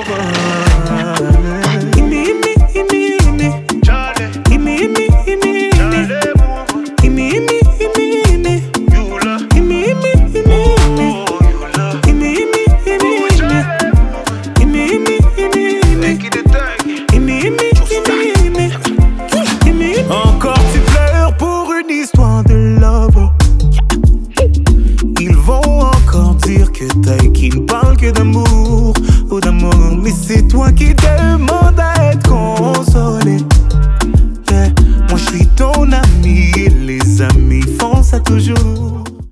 Encore tu pleures pour une histoire de love. Ils vont encore dire que t'as qui ne parle que d'amour ou d'amour, mais c'est toi qui t'aimes.